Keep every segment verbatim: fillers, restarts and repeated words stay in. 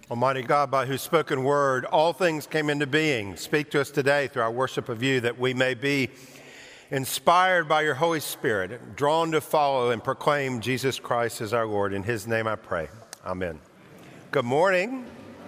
Almighty God, by whose spoken word all things came into being, speak to us today through our worship of you, that we may be inspired by your Holy Spirit, drawn to follow and proclaim Jesus Christ as our Lord. In his name I pray. Amen. Good morning.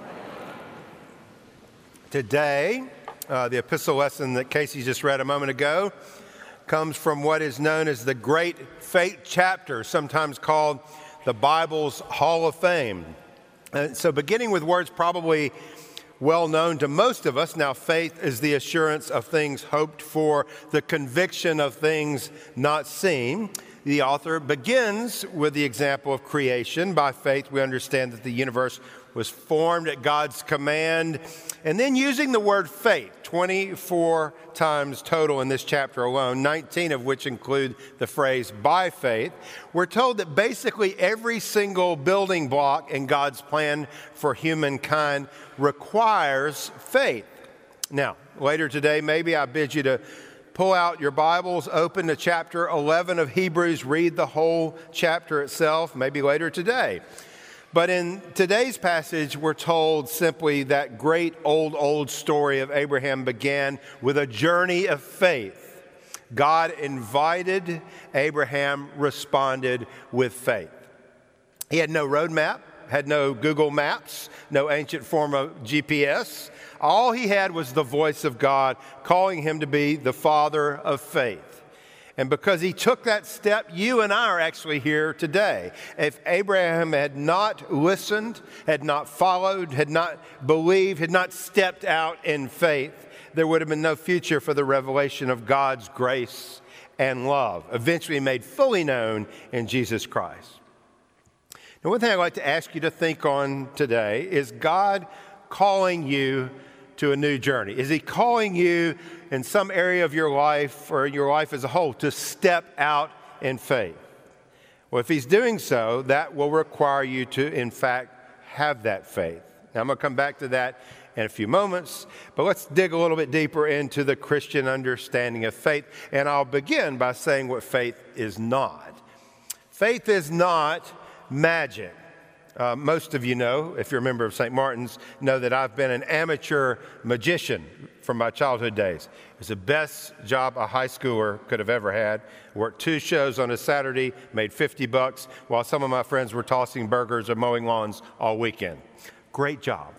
Today, uh, the epistle lesson that Casey just read a moment ago comes from what is known as the Great Faith Chapter, sometimes called the Bible's Hall of Fame. Uh, so beginning with words probably well known to most of us, now faith is the assurance of things hoped for, the conviction of things not seen. The author begins with the example of creation. By faith, we understand that the universe was formed at God's command. And then using the word faith, twenty-four times total in this chapter alone, nineteen of which include the phrase by faith, we're told that basically every single building block in God's plan for humankind requires faith. Now, later today, maybe I bid you to pull out your Bibles, open to chapter eleven of Hebrews, read the whole chapter itself, maybe later today. But in today's passage, we're told simply that great old, old story of Abraham began with a journey of faith. God invited, Abraham responded with faith. He had no roadmap, had no Google Maps, no ancient form of G P S. All he had was the voice of God calling him to be the father of faith. And because he took that step, you and I are actually here today. If Abraham had not listened, had not followed, had not believed, had not stepped out in faith, there would have been no future for the revelation of God's grace and love, eventually made fully known in Jesus Christ. Now, one thing I'd like to ask you to think on today is God calling you to a new journey? Is he calling you in some area of your life or your life as a whole to step out in faith? Well, if he's doing so, that will require you to, in fact, have that faith. Now, I'm going to come back to that in a few moments, but let's dig a little bit deeper into the Christian understanding of faith, and I'll begin by saying what faith is not. Faith is not magic. Uh, most of you know, if you're a member of Saint Martin's, know that I've been an amateur magician from my childhood days. It was the best job a high schooler could have ever had. Worked two shows on a Saturday, made fifty bucks, while some of my friends were tossing burgers or mowing lawns all weekend. Great job.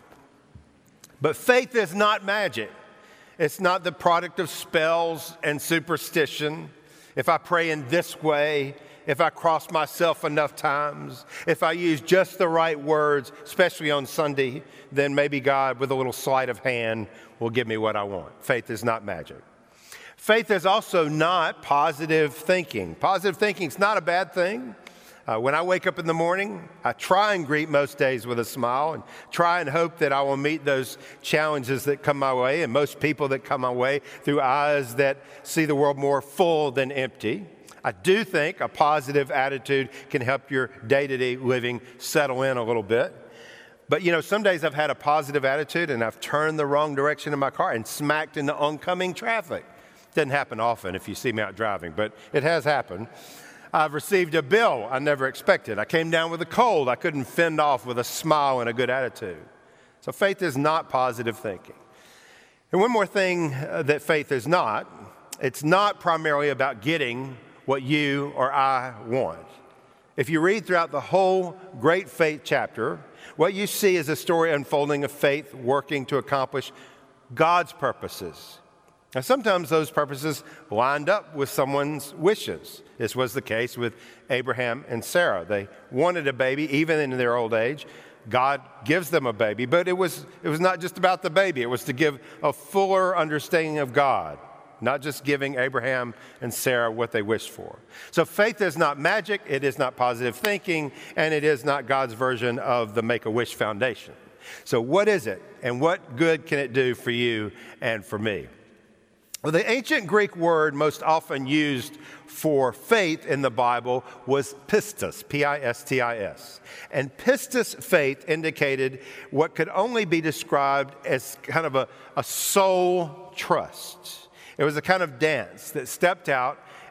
But faith is not magic. It's not the product of spells and superstition. If I pray in this way, if I cross myself enough times, if I use just the right words, especially on Sunday, then maybe God, with a little sleight of hand, will give me what I want. Faith is not magic. Faith is also not positive thinking. Positive thinking is not a bad thing. Uh, when I wake up in the morning, I try and greet most days with a smile and try and hope that I will meet those challenges that come my way and most people that come my way through eyes that see the world more full than empty. I do think a positive attitude can help your day-to-day living settle in a little bit. But, you know, some days I've had a positive attitude and I've turned the wrong direction in my car and smacked into oncoming traffic. Doesn't happen often if you see me out driving, but it has happened. I've received a bill I never expected. I came down with a cold I couldn't fend off with a smile and a good attitude. So faith is not positive thinking. And one more thing that faith is not, it's not primarily about getting what you or I want. If you read throughout the whole Great Faith chapter, what you see is a story unfolding of faith working to accomplish God's purposes. Now, sometimes those purposes lined up with someone's wishes. This was the case with Abraham and Sarah. They wanted a baby even in their old age. God gives them a baby, but it was, it was not just about the baby. It was to give a fuller understanding of God, not just giving Abraham and Sarah what they wished for. So faith is not magic, it is not positive thinking, and it is not God's version of the Make-A-Wish Foundation. So what is it, and what good can it do for you and for me? Well, the ancient Greek word most often used for faith in the Bible was pistis, P I S T I S. And pistis faith indicated what could only be described as kind of a, a soul trust. It was a kind of dance that stepped out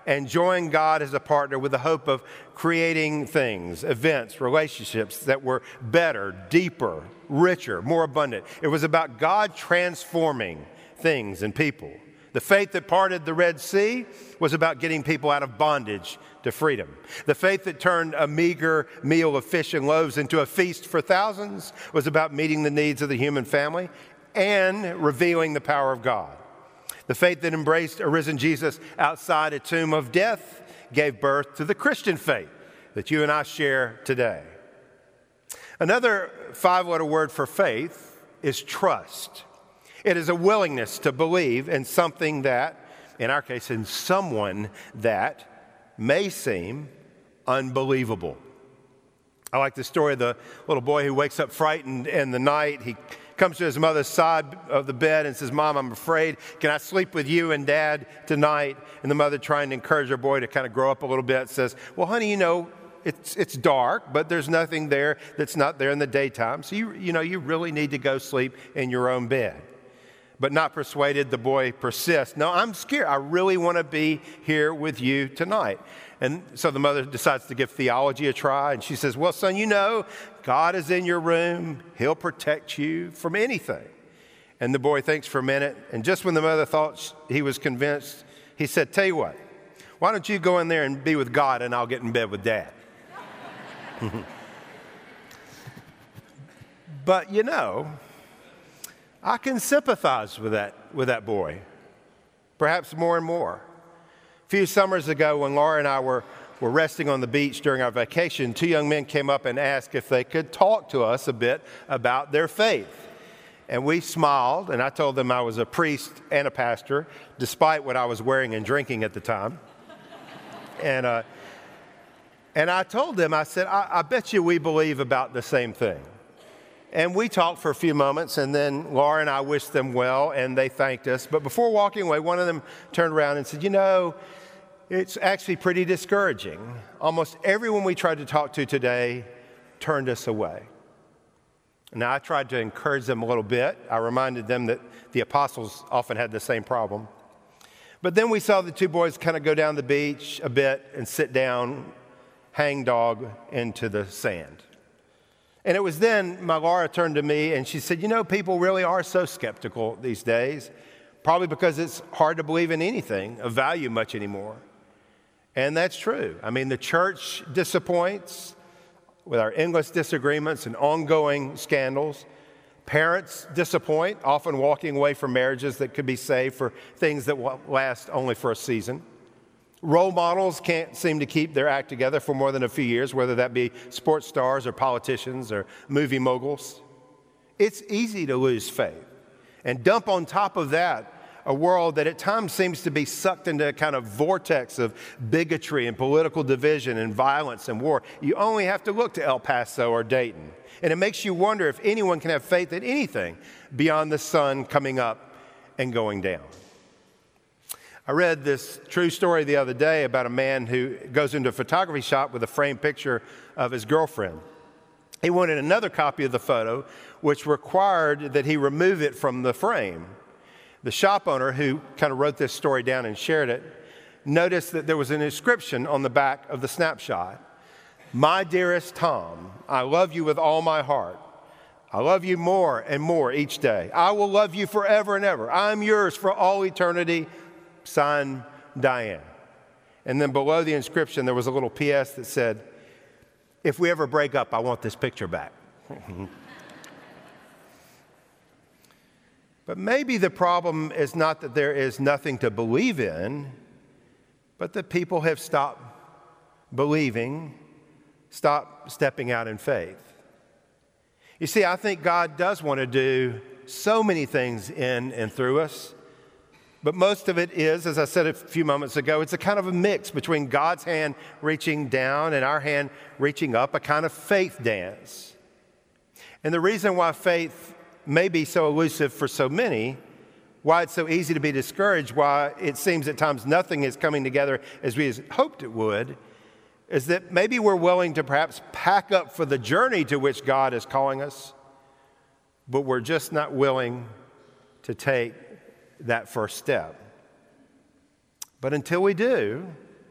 and join God as a partner with the hope of creating things, events, relationships that were better, deeper, richer, more abundant. It was about God transforming things and people. The faith that parted the Red Sea was about getting people out of bondage to freedom. The faith that turned a meager meal of fish and loaves into a feast for thousands was about meeting the needs of the human family and revealing the power of God. The faith that embraced a risen Jesus outside a tomb of death gave birth to the Christian faith that you and I share today. Another five-letter word for faith is trust. It is a willingness to believe in something that, in our case, in someone that may seem unbelievable. I like the story of the little boy who wakes up frightened in the night. He comes to his mother's side of the bed and says, "Mom, I'm afraid. Can I sleep with you and Dad tonight?" And the mother, trying to encourage her boy to kind of grow up a little bit, says, "Well, honey, you know, it's it's dark, but there's nothing there that's not there in the daytime. So, you, you know, you really need to go sleep in your own bed." But not persuaded, the boy persists. "No, I'm scared. I really want to be here with you tonight." And so the mother decides to give theology a try. And she says, "Well, son, you know, God is in your room. He'll protect you from anything." And the boy thinks for a minute. And just when the mother thought he was convinced, he said, "Tell you what, why don't you go in there and be with God and I'll get in bed with Dad?" But you know, I can sympathize with that, with that boy, perhaps more and more. A few summers ago, when Laura and I were, were resting on the beach during our vacation, two young men came up and asked if they could talk to us a bit about their faith. And we smiled, and I told them I was a priest and a pastor, despite what I was wearing and drinking at the time. and, uh, and I told them, I said, I, I bet you we believe about the same thing. And we talked for a few moments, and then Laura and I wished them well, and they thanked us. But before walking away, one of them turned around and said, "You know, it's actually pretty discouraging. Almost everyone we tried to talk to today turned us away." Now, I tried to encourage them a little bit. I reminded them that the apostles often had the same problem. But then we saw the two boys kind of go down the beach a bit and sit down, hang dog into the sand. And it was then my Laura turned to me and she said, "You know, people really are so skeptical these days, probably because it's hard to believe in anything of value much anymore." And that's true. I mean, the church disappoints with our endless disagreements and ongoing scandals. Parents disappoint, often walking away from marriages that could be saved for things that will last only for a season. Role models can't seem to keep their act together for more than a few years, whether that be sports stars or politicians or movie moguls. It's easy to lose faith and dump on top of that a world that at times seems to be sucked into a kind of vortex of bigotry and political division and violence and war. You only have to look to El Paso or Dayton, and it makes you wonder if anyone can have faith in anything beyond the sun coming up and going down. I read this true story the other day about a man who goes into a photography shop with a framed picture of his girlfriend. He wanted another copy of the photo, which required that he remove it from the frame. The shop owner, who kind of wrote this story down and shared it, noticed that there was an inscription on the back of the snapshot. "My dearest Tom, I love you with all my heart. I love you more and more each day. I will love you forever and ever. I'm yours for all eternity. Signed, Diane." And then below the inscription, there was a little P S that said, "If we ever break up, I want this picture back." But maybe the problem is not that there is nothing to believe in, but that people have stopped believing, stopped stepping out in faith. You see, I think God does want to do so many things in and through us. But most of it is, as I said a few moments ago, it's a kind of a mix between God's hand reaching down and our hand reaching up, a kind of faith dance. And the reason why faith may be so elusive for so many, why it's so easy to be discouraged, why it seems at times nothing is coming together as we hoped it would, is that maybe we're willing to perhaps pack up for the journey to which God is calling us, but we're just not willing to take that first step. But until we do,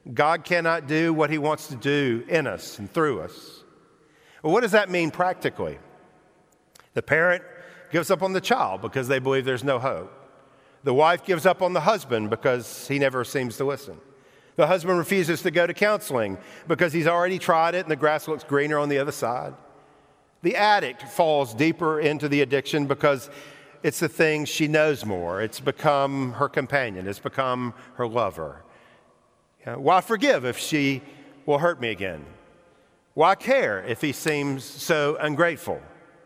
God cannot do what he wants to do in us and through us. Well, what does that mean practically? The parent gives up on the child because they believe there's no hope. The wife gives up on the husband because he never seems to listen. The husband refuses to go to counseling because he's already tried it and the grass looks greener on the other side. The addict falls deeper into the addiction because it's the thing she knows more. It's become her companion. It's become her lover. You know, why forgive if she will hurt me again? Why care if he seems so ungrateful?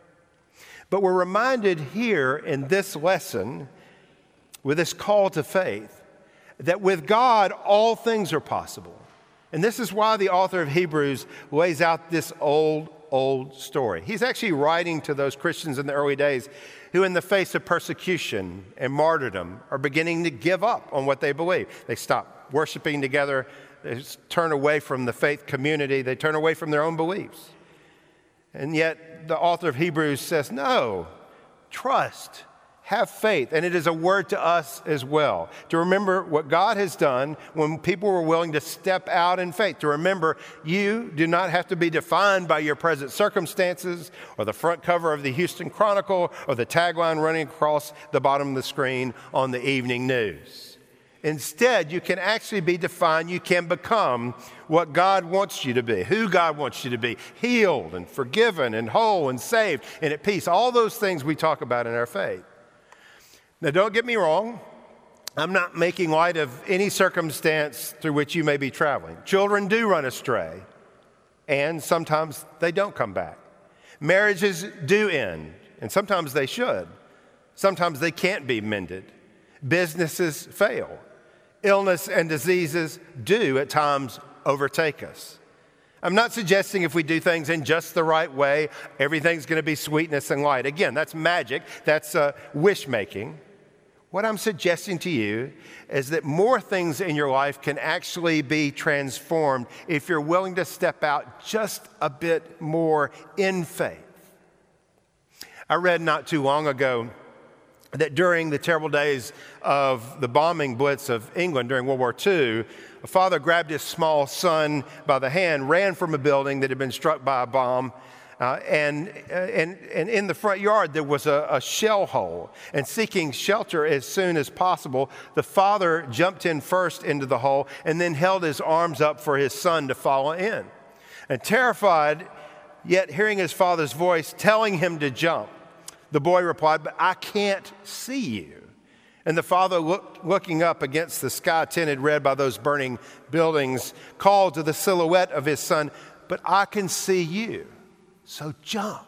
But we're reminded here in this lesson, with this call to faith, that with God, all things are possible. And this is why the author of Hebrews lays out this old, old story. He's actually writing to those Christians in the early days who, in the face of persecution and martyrdom, are beginning to give up on what they believe. They stop worshiping together. They turn away from the faith community. They turn away from their own beliefs. And yet the author of Hebrews says, no, trust, have faith. And it is a word to us as well, to remember what God has done when people were willing to step out in faith, to remember you do not have to be defined by your present circumstances or the front cover of the Houston Chronicle or the tagline running across the bottom of the screen on the evening news. Instead, you can actually be defined, you can become what God wants you to be, who God wants you to be, healed and forgiven and whole and saved and at peace, all those things we talk about in our faith. Now, don't get me wrong. I'm not making light of any circumstance through which you may be traveling. Children do run astray, and sometimes they don't come back. Marriages do end, and sometimes they should. Sometimes they can't be mended. Businesses fail. Illness and diseases do at times overtake us. I'm not suggesting if we do things in just the right way, everything's going to be sweetness and light. Again, that's magic. That's uh, wish-making. What I'm suggesting to you is that more things in your life can actually be transformed if you're willing to step out just a bit more in faith. I read not too long ago that during the terrible days of the bombing blitz of England during World War Two, a father grabbed his small son by the hand, ran from a building that had been struck by a bomb, uh, and, uh, and, and in the front yard there was a, a shell hole. And seeking shelter as soon as possible, the father jumped in first into the hole and then held his arms up for his son to follow in. And terrified, yet hearing his father's voice telling him to jump, the boy replied, "But I can't see you." And the father, look, looking up against the sky tinted red by those burning buildings, called to the silhouette of his son, "But I can see you, so jump."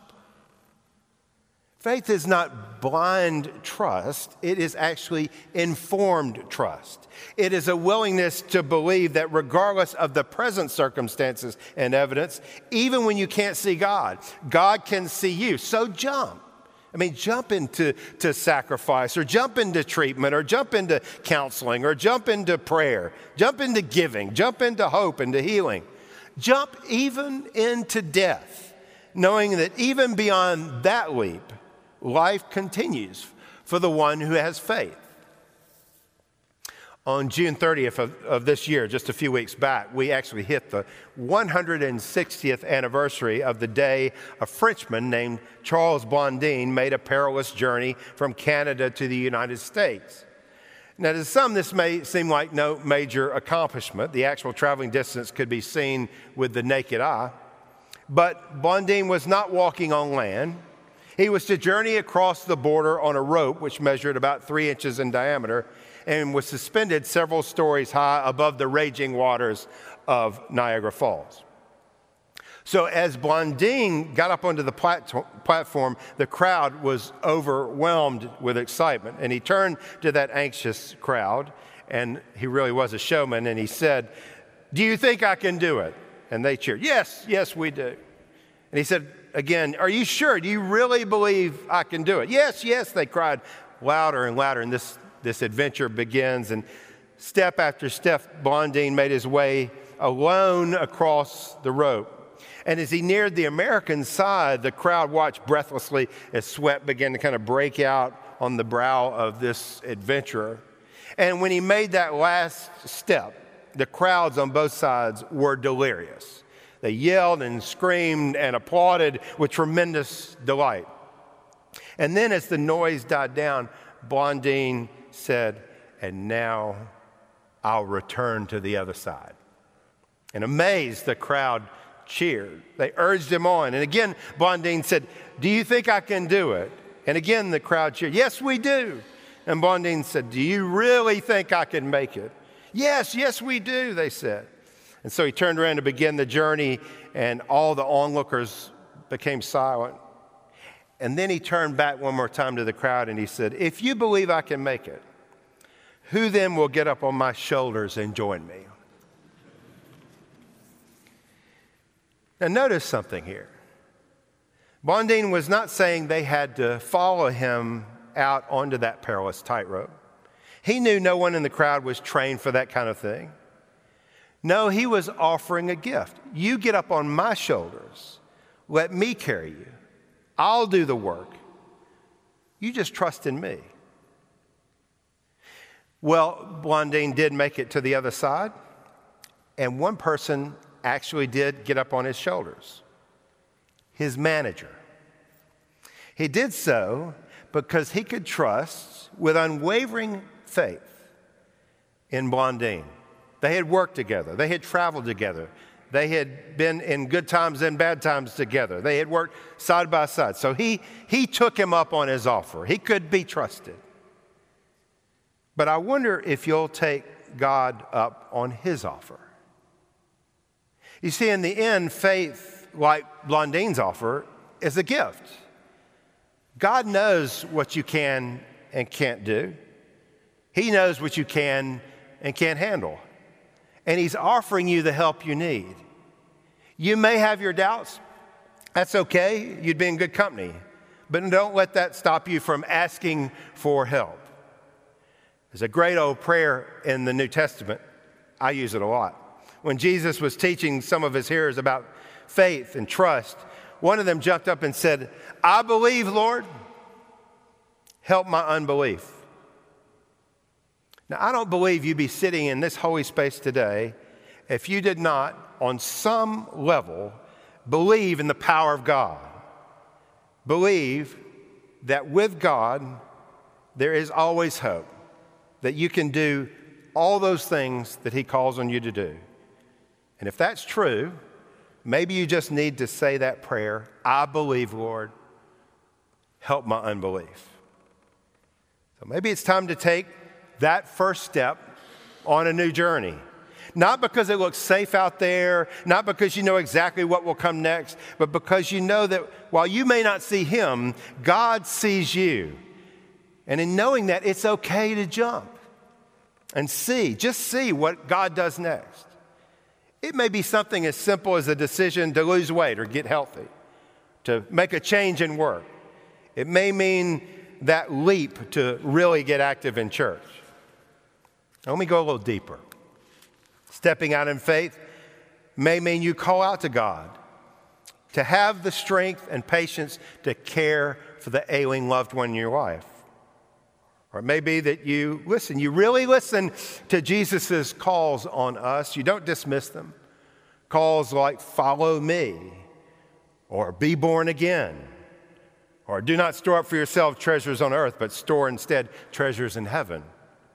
Faith is not blind trust. It is actually informed trust. It is a willingness to believe that regardless of the present circumstances and evidence, even when you can't see God, God can see you, so jump. I mean, jump into to sacrifice or jump into treatment or jump into counseling or jump into prayer, jump into giving, jump into hope, into healing. Jump even into death, knowing that even beyond that leap, life continues for the one who has faith. On June thirtieth of, of this year, just a few weeks back, we actually hit the one hundred sixtieth anniversary of the day a Frenchman named Charles Blondin made a perilous journey from Canada to the United States. Now, to some, this may seem like no major accomplishment. The actual traveling distance could be seen with the naked eye. But Blondin was not walking on land. He was to journey across the border on a rope which measured about three inches in diameter and was suspended several stories high above the raging waters of Niagara Falls. So as Blondin got up onto the plat- platform, the crowd was overwhelmed with excitement. And he turned to that anxious crowd, and he really was a showman, and he said, "Do you think I can do it?" And they cheered, "Yes, yes, we do." And he said again, "Are you sure? Do you really believe I can do it?" "Yes, yes," they cried louder and louder. And this This adventure begins, and step after step, Blondin made his way alone across the rope. And as he neared the American side, the crowd watched breathlessly as sweat began to kind of break out on the brow of this adventurer. And when he made that last step, the crowds on both sides were delirious. They yelled and screamed and applauded with tremendous delight. And then as the noise died down, Blondine said, "And now I'll return to the other side." And amazed, the crowd cheered. They urged him on. And again, Blondine said, "Do you think I can do it?" And again, the crowd cheered. "Yes, we do." And Blondine said, "Do you really think I can make it?" "Yes, yes, we do," they said. And so he turned around to begin the journey, and all the onlookers became silent. And then he turned back one more time to the crowd and he said, "If you believe I can make it, who then will get up on my shoulders and join me?" Now notice something here. Blondine was not saying they had to follow him out onto that perilous tightrope. He knew no one in the crowd was trained for that kind of thing. No, he was offering a gift. You get up on my shoulders. Let me carry you. I'll do the work. You just trust in me. Well, Blondine did make it to the other side, and one person actually did get up on his shoulders. His manager. He did so because he could trust with unwavering faith in Blondine. They had worked together. They had traveled together. They had been in good times and bad times together. They had worked side by side. So he, he took him up on his offer. He could be trusted. But I wonder if you'll take God up on his offer. You see, in the end, faith, like Blondine's offer, is a gift. God knows what you can and can't do. He knows what you can and can't handle. And he's offering you the help you need. You may have your doubts. That's okay. You'd be in good company. But don't let that stop you from asking for help. There's a great old prayer in the New Testament. I use it a lot. When Jesus was teaching some of his hearers about faith and trust, one of them jumped up and said, "I believe, Lord, help my unbelief." Now, I don't believe you'd be sitting in this holy space today if you did not, on some level, believe in the power of God. Believe that with God, there is always hope, that you can do all those things that he calls on you to do. And if that's true, maybe you just need to say that prayer, "I believe, Lord, help my unbelief." So maybe it's time to take that first step on a new journey. Not because it looks safe out there, not because you know exactly what will come next, but because you know that while you may not see him, God sees you. And in knowing that, it's okay to jump and see, just see what God does next. It may be something as simple as a decision to lose weight or get healthy, to make a change in work. It may mean that leap to really get active in church. Let me go a little deeper. Stepping out in faith may mean you call out to God to have the strength and patience to care for the ailing loved one in your life. Or it may be that you listen, you really listen to Jesus' calls on us. You don't dismiss them. Calls like "follow me," or "be born again," or "do not store up for yourself treasures on earth, but store instead treasures in heaven."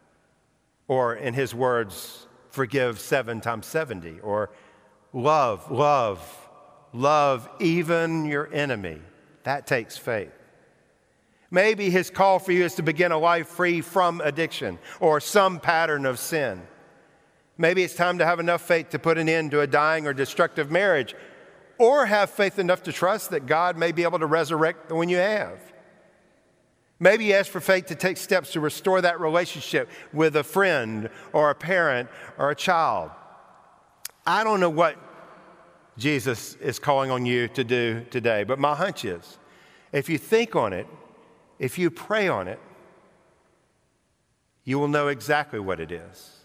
Or in his words, "forgive seven times seventy," or love, love, love even your enemy. That takes faith. Maybe his call for you is to begin a life free from addiction or some pattern of sin. Maybe it's time to have enough faith to put an end to a dying or destructive marriage, or have faith enough to trust that God may be able to resurrect the one you have. Maybe you ask for faith to take steps to restore that relationship with a friend or a parent or a child. I don't know what Jesus is calling on you to do today, but my hunch is, if you think on it, if you pray on it, you will know exactly what it is.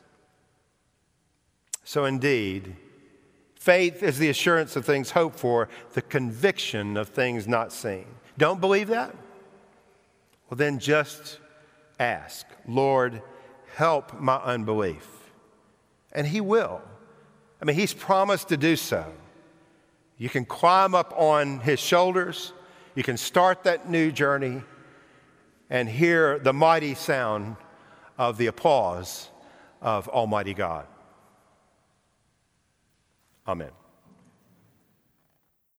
So indeed, faith is the assurance of things hoped for, the conviction of things not seen. Don't believe that? Well, then just ask, "Lord, help my unbelief." And he will. I mean, he's promised to do so. You can climb up on his shoulders. You can start that new journey and hear the mighty sound of the applause of Almighty God. Amen.